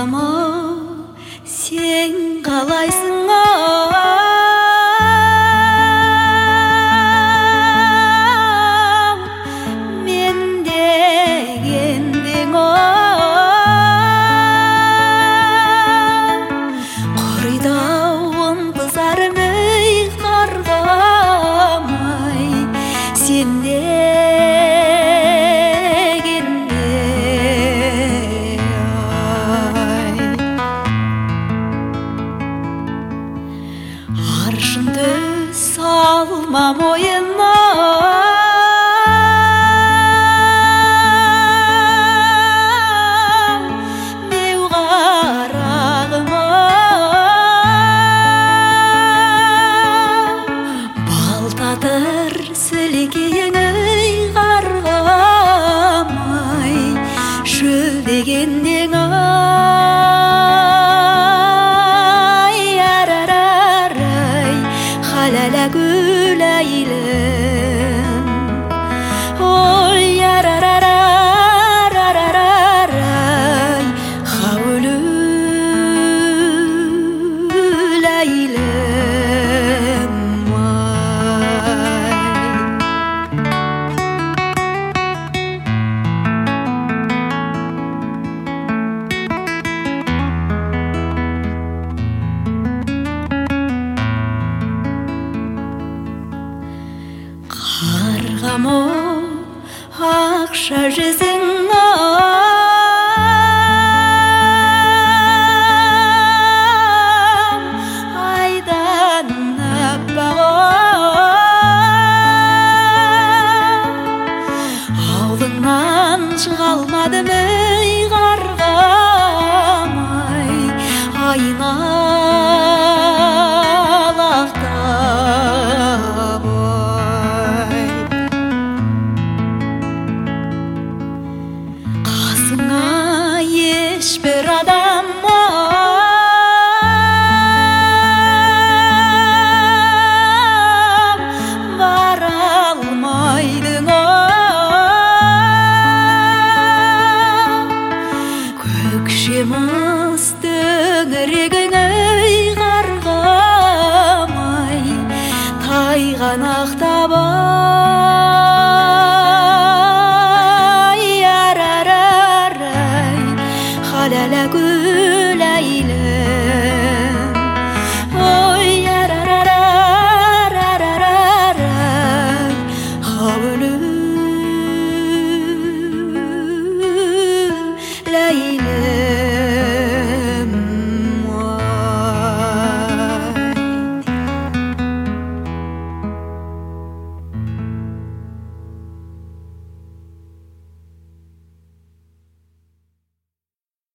Арғамо сен қалайсың мен дегендің құридауын бұзармай қарғамай сен аршынды салма мойына беу қарағыма балтатыр сілекейіңі қарғамай шөлдегенден halala güleylem oy yararararararay havlu leylem Арғамо ақша жүзің айдан аппақ аулыңнан шыға алмадым ей қарғамай айналақтап ешбір адам бара алмайдың көкше мұз төңірегіңе қарғамай тайғанақтап halala güleylem oy yararararararay havlu leylem